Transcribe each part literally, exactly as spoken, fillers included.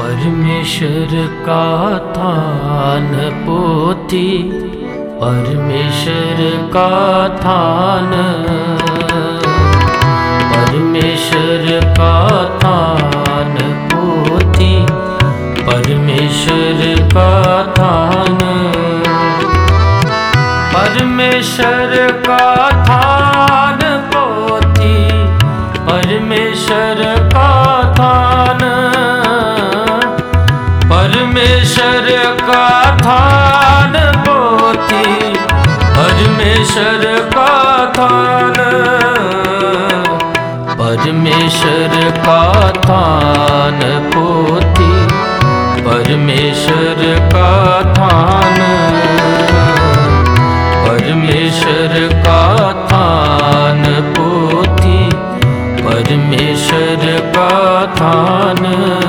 परमेश्वर का थान पोथी, परमेश्वर का थान, परमेश्वर का थान पोथी, परमेश्वर का थान, परमेश्वर का थान पोथी, परमेश्वर का थान, परमेश्वर का थान पोथी, परमेश्वर का थान, परमेश्वर का थान पोथी, परमेश्वर का थान, परमेश्वर का थान पोथी, परमेश्वर का थान।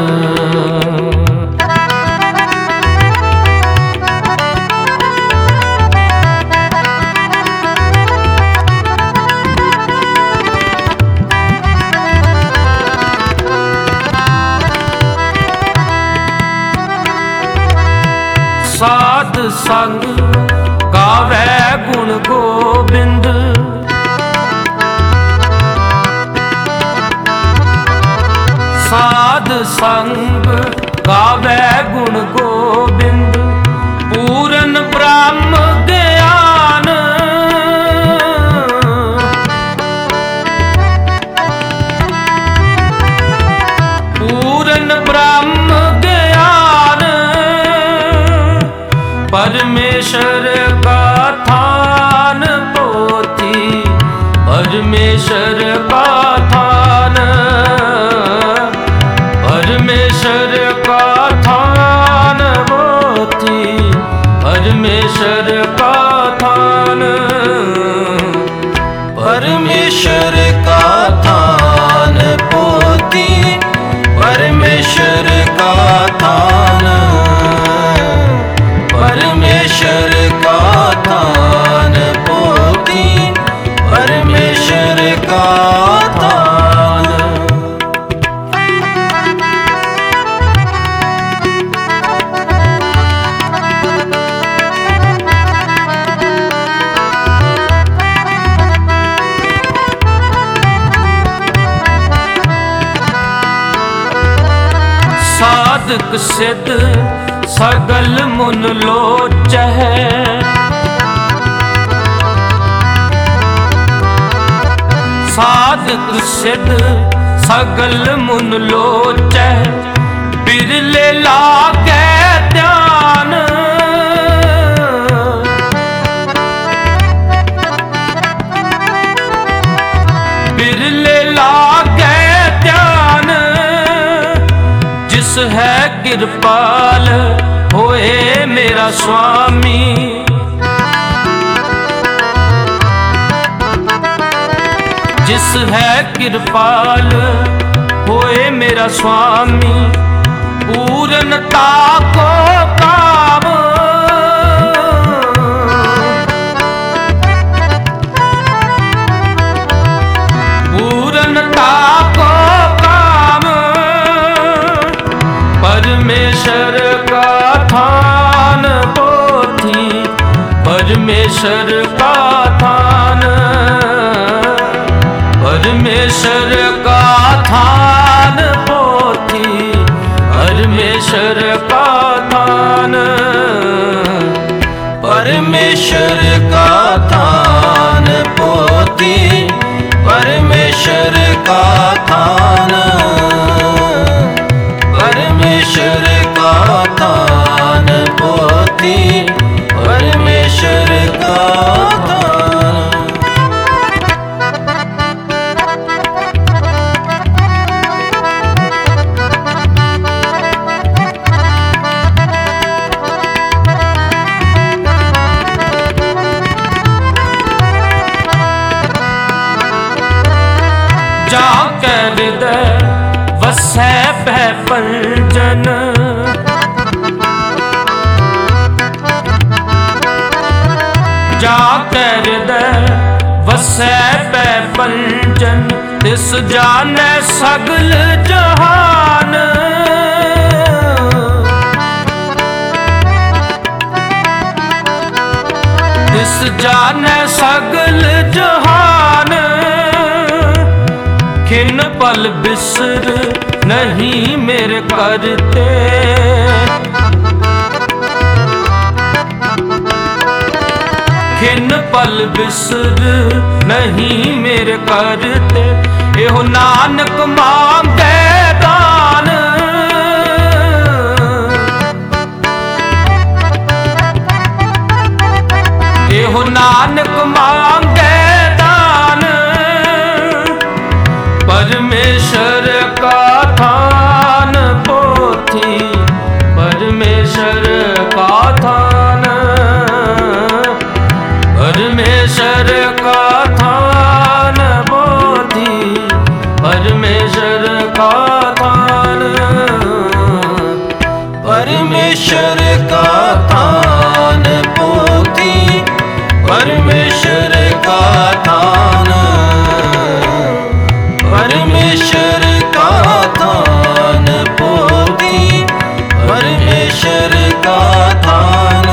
साध संग गावे गुण गोबिंद, साध संग गावे गुण गोबिंद, पूरन ब्रह्म ज्ञान, पूरन ब्रह्म ज्ञान, परमेश्वर का थान पोथी, परमेश्वर का थान, परमेश्वर का थान पोथी, परमेश्वर का थान, परमेश्वर का थान पोथी, परमेश्वर का थान, परमेश्वर का थान पोथी, परमेश्वर का थान। साधक सिद्ध सगल मुन लोचै, साधक सिद्ध सगल मुन लोचै, बिरले लागे ध्यान, बिरले लागे ध्यान, जिस है कृपाल होए मेरा स्वामी, जिस है कृपाल होए मेरा स्वामी, पूर्णता को काम, पूर्णता को काम, परमेश्वर का थान पोथी, परमेश्वर का थान, परमेश्वर का थान पोथी, परमेश्वर का थान, परमेश्वर का थान पोथी, परमेश्वर का थान, परमेश्वर का थान पोथी, परमेश्वर का थान। जाके हृदय वसै भय पंजन, जाके हृदय वसै भय पंजन, तिस जाने सगल जहान, तिस जाने सगल जहान, खिन पल बिसर नहीं मेरे करते। खिन पल बिसर नहीं मेरे करते, एहो नानक मांगे दान। एहो नानक मांगे दान, परमेश्वर का थान पोथी, परमेश्वर का थान, परमेश्वर का थान पोथी, परमेश्वर का थान, परमेश्वर का थान पोथी, परमेश्वर का थान, परमेश्वर का थान पोथी, परमेश्वर का थान,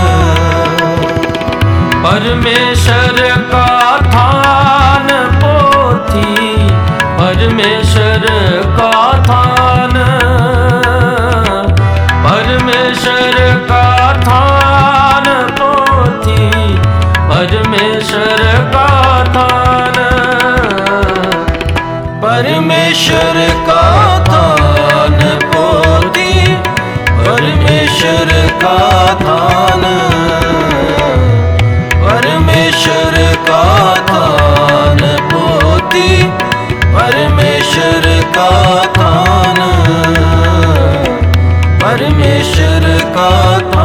परमेश्वर का थान पोथी, परमेश्वर का थान, परमेश्वर का थान पोथी, परमेश्वर का थान, परमेश्वर का थान पोथी, परमेश्वर का थान, परमेश्वर का थान पोथी, परमेश्वर का थान, परमेश्वर का